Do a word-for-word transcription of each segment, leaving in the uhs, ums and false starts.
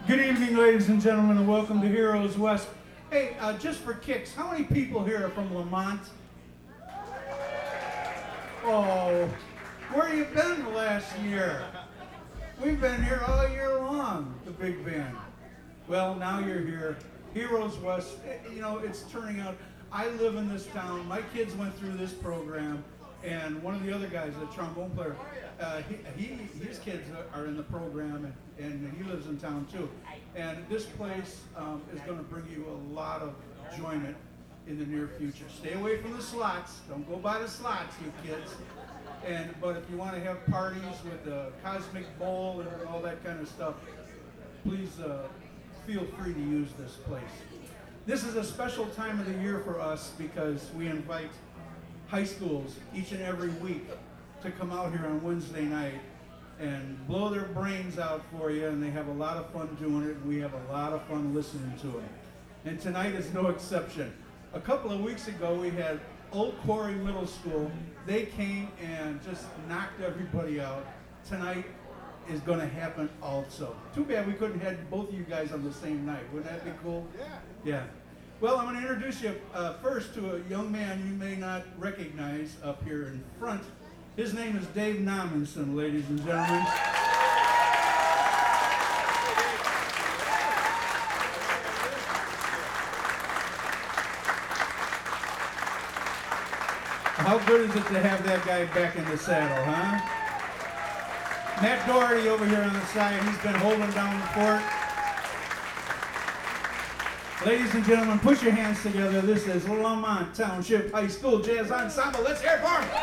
Good evening, ladies and gentlemen, and welcome to Heroes West. Hey, uh, just for kicks, how many people here are from Lamont? Oh, where you been the last year? We've been here all year long, the big band. Well, now you're here. Heroes West, you know, it's turning out. I live in this town. My kids went through this program, and one of the other guys, the trombone player, uh, he, he his kids are in the program, and, and he lives in town too. And this place um, is going to bring you a lot of enjoyment in the near future. Stay away from the slots. Don't go by the slots, you kids. And but if you want to have parties with the Cosmic Bowl and all that kind of stuff, please uh, feel free to use this place. This is a special time of the year for us because we invite high schools each and every week to come out here on Wednesday night and blow their brains out for you, and they have a lot of fun doing it, and we have a lot of fun listening to them. And tonight is no exception. A couple of weeks ago, we had Old Quarry Middle School. They came and just knocked everybody out. Tonight is going to happen also. Too bad we couldn't have both of you guys on the same night. Wouldn't that be cool? Yeah. Yeah. Well, I'm going to introduce you uh, first to a young man you may not recognize up here in front. His name is Dave Nominson, ladies and gentlemen. How good is it to have that guy back in the saddle, huh? Matt Doherty over here on the side, he's been holding down the fort. Ladies and gentlemen, put your hands together. This is Lamont Township High School Jazz Ensemble. Let's hear it for them.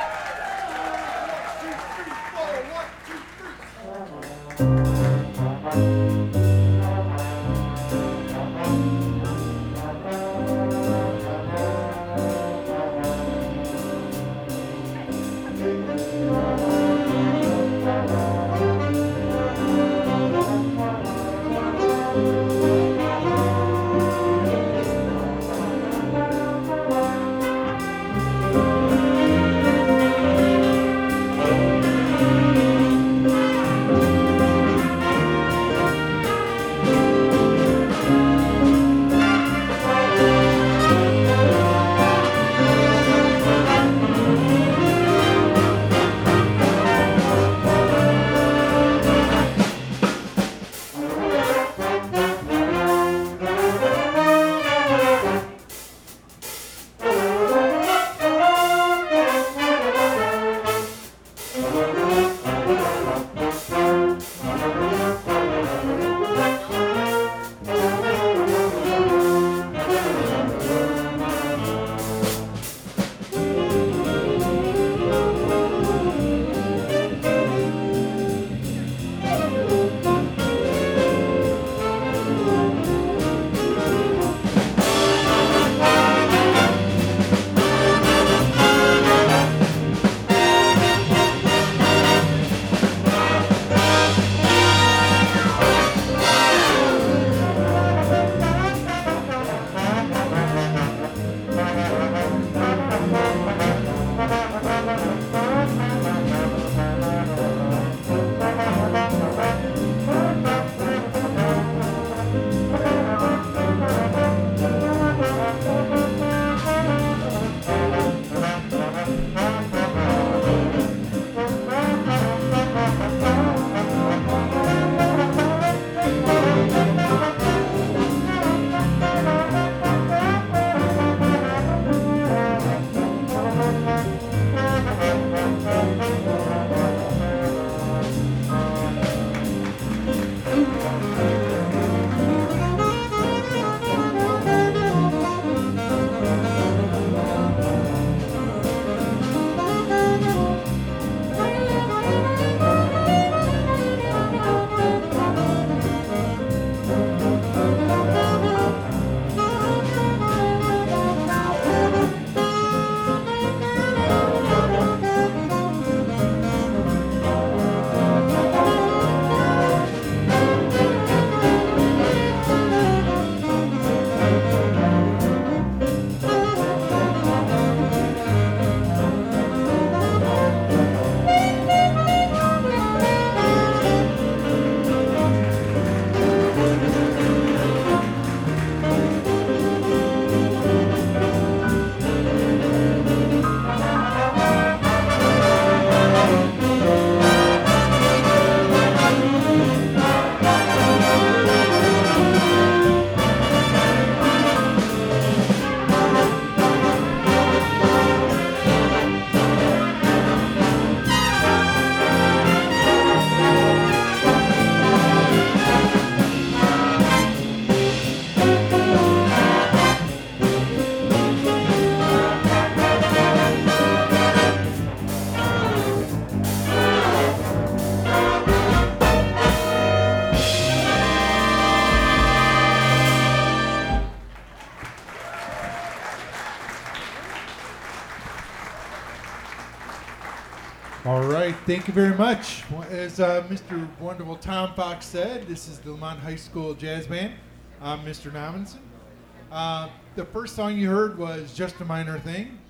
Thank you very much. As uh, Mister Wonderful Tom Fox said, this is the Lamont High School Jazz Band. I'm Mister Nominson. Uh, the first song you heard was Just a Minor Thing.